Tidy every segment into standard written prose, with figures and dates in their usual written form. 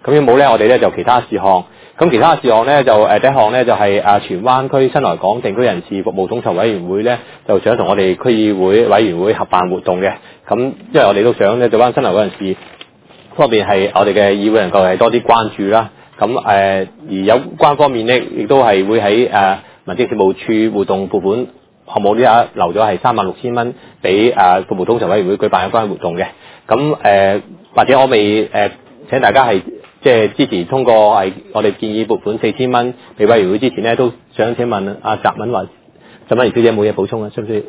咁有冇咧？我哋咧就其他事項。咁其他事項咧就第一項咧就係荃灣區新來港定居人士服務統籌委員會咧就想同我哋區議會委員會合辦活動嘅。咁因為我哋都想咧做翻新來港人士方面係我哋嘅議會能夠係多啲關注啦。咁而有關方面咧亦都係會喺民政事務處互動撥款項目呢一留咗係36000蚊俾服務統籌委員會舉辦有關活動嘅。咁或者我未請大家係即係支持通過係我哋建議撥款4000蚊俾委員會之前咧，都想請問阿習敏華小姐冇嘢補充啊？需唔需要？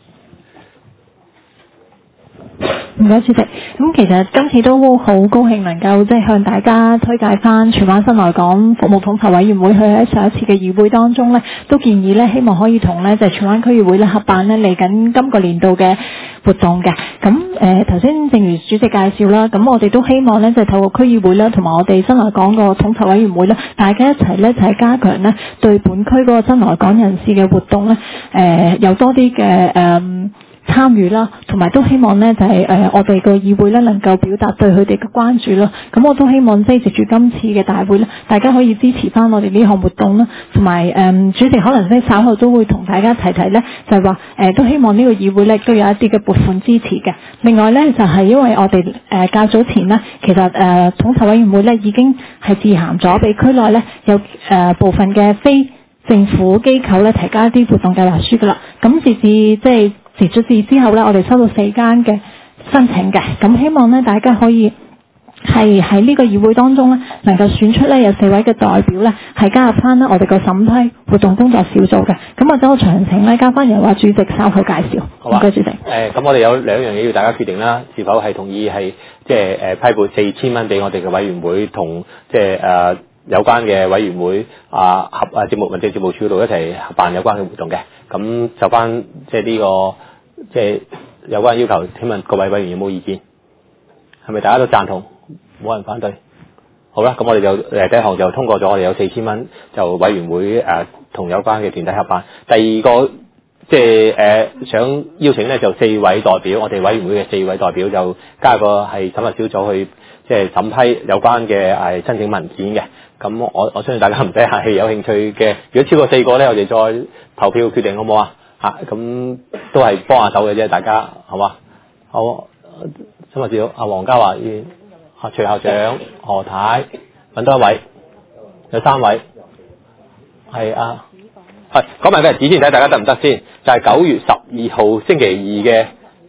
唔該，主席。咁其實今次都好高興能夠即係向大家推介翻荃灣新來港服務統籌委員會，佢喺上一次嘅議會當中咧，都建議咧希望可以同咧就係荃灣區議會咧合辦咧嚟緊今個年度嘅活動嘅。咁頭先正如主席介紹啦，咁我哋都希望咧就係透過區議會啦，同埋我哋新來港個統籌委員會咧，大家一齊咧就係加強咧對本區嗰個新來港人士嘅活動咧，有多啲嘅參與啦，同埋都希望咧就係我哋個議會咧能夠表達對佢哋嘅關注啦。咁我都希望即係藉住今次嘅大會咧，大家可以支持翻我哋呢項活動啦。同埋主席可能即係稍後都會同大家提咧，就係話都希望呢個議會咧都有一啲嘅撥款支持嘅。另外咧就係因為我哋較早前呢，其實統籌委員會咧已經係致函咗俾區內咧有部分嘅非政府機構咧提交一啲活動計劃書噶啦。咁截咗字之後咧，我哋收到4間嘅申請嘅，咁希望咧大家可以係喺呢個議會當中咧，能夠選出咧有4位嘅代表咧，係加入翻咧我哋個審批活動工作小組嘅。咁或者我詳情咧交翻由主席稍後介紹。好啊，唔該主席。 咁我哋有2樣嘢要大家決定啦，是否係同意係即係批撥4000蚊俾我哋嘅委員會同即係有關嘅委員會民政事務處度一齊合辦有關嘅活動嘅。咁就翻即係呢個即係有關要求，請問各位委員有冇意見？係咪大家都贊同？冇人反對？好啦，咁我哋就第一項就通過咗，我哋有4000蚊就委員會同有關嘅團體合辦。第二個即係想邀請咧就4位代表，我哋委員會嘅4位代表就加個係審核小組去即係審批有關嘅申請文件嘅。咁我相信大家唔使客氣，有興趣嘅，如果超過4個咧，我哋再投票決定好唔好啊？咁都係幫下手嘅啫，大家好嘛？好，新聞小黃家華議員、徐校長、何太，揾多一位，有3位，係講埋個日子先，睇大家得唔得先？就係9月12號星期2嘅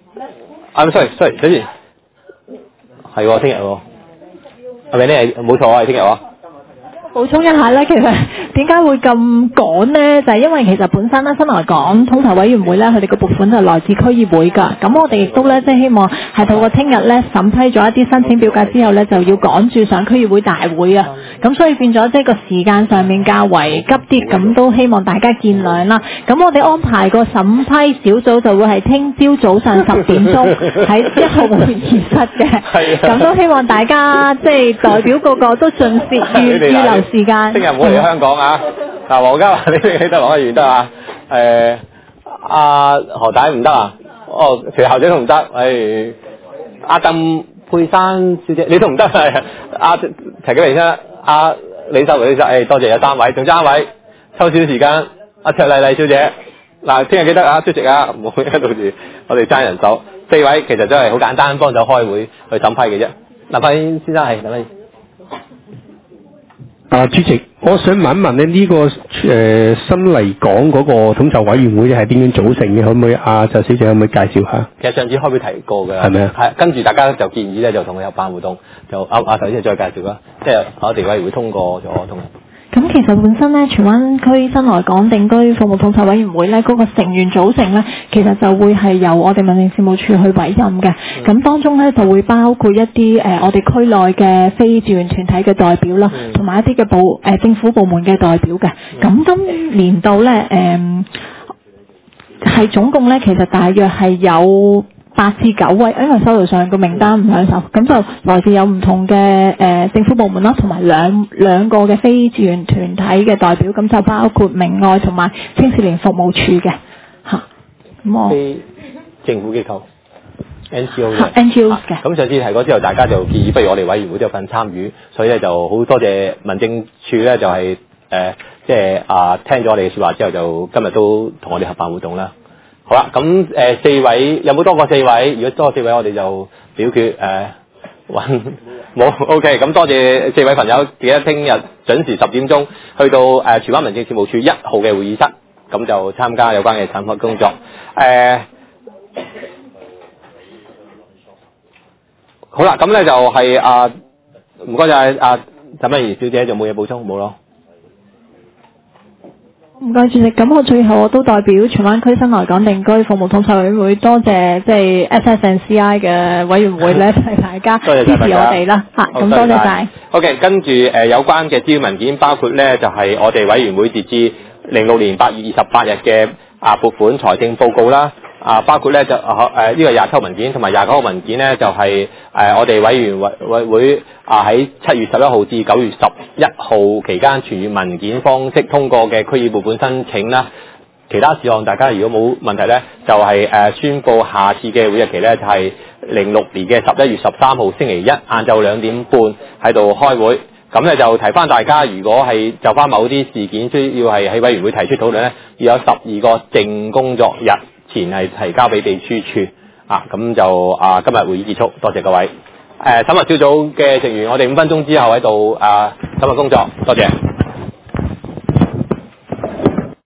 ，sorry，等陣，係聽日喎，係咪呢？冇錯係聽日喎。 補充一下咧，其實點解會咁趕呢？就係因為其實本身咧新來港統籌委員會咧，佢哋個撥款就來自區議會㗎。咁我哋亦都咧即係希望係透過聽日咧審批咗一啲申請表格之後咧，就要趕住上區議會大會啊。咁所以變咗即係個時間上面較為急啲，咁都希望大家見諒啦。咁我哋安排個審批小組就會係聽朝早上10點鐘喺1號會議室嘅。咁都希望大家即係代表個個都盡預留時間。 聽日唔好嚟香港啊！嗱，黃家華你得黃家源得啊？何太唔得啊？徐校長都唔得。阿鄧佩珊小姐你都唔得啊？陳景榮先生，李秀梅多謝有3位，仲爭1位，抽少時間。卓麗麗小姐，嗱，聽日記得出席啊！唔好到時我哋爭人手。4位其實真係好簡單，幫手開會去審批嘅啫。林柏先生係林柏。 主席，我想問一問咧，呢個新嚟港嗰個統籌委員會係點樣組成嘅？可唔可以就小姐可唔可以介紹下？ 其實上次開會提過嘅， 係咪啊？ 係跟住大家就建議咧，就同佢有辦活動，就頭先再介紹啦。即係我哋委員會通過咗同。 咁其實本身咧，荃灣區新來港定居服務統籌委員會咧，嗰個成員組成咧，其實就會係由我哋民政事務處去委任嘅。咁當中咧就會包括一啲我哋區內嘅非自願團體嘅代表啦，同埋一啲嘅政府部門嘅代表嘅。咁今年度咧係總共咧，其實大約係有8至9位，因為手頭上個名單唔喺手，咁就來自有唔同嘅政府部門啦，同埋兩個嘅非自願團體嘅代表，咁就包括明愛同埋青少年服務處嘅嚇。咁我非政府機構 NGO 嘅 NGO 嘅。 咁上次提過之後，大家就建議不如我哋委員會都有份參與，所以咧就好多謝民政處咧就係聽咗我哋嘅説話之後，就今日都同我哋合辦活動啦。好啦，咁4位有冇多過4位？如果多過4位，我哋就表決冇 OK。咁多謝4位朋友，記得聽日準時10點鐘去到荃灣民政事務處1號嘅會議室，咁就參加有關嘅審核工作。好啦，咁咧就係唔該晒陳敏儀小姐，仲冇嘢補充冇咯？ 唔該主席，咁我最後我都代表荃灣區新來港定居服務統籌委員會多謝即係 SSNCI 嘅委員會咧，係大家支持我哋啦嚇，咁多謝晒。 OK， 跟住有關嘅資料文件包括咧就係我哋委員會截至06年8月28日嘅撥款財政報告啦。包括咧就呢個27號文件同埋29號文件咧，就係我哋委員會喺7月11號至9月11號期間傳閱文件方式通過嘅區議撥款申請啦。其他事項大家如果冇問題咧，就係宣佈下次嘅會議日期咧，就係06年嘅11月13號星期一晏晝2點半喺度開會。咁咧就提翻大家，如果係就翻某啲事件需要係喺委員會提出討論咧，要有12個正工作日前係提交俾秘書處咁就今日會議結束，多謝各位。審核小組嘅成員，我哋5分鐘之後喺度審核工作，多謝。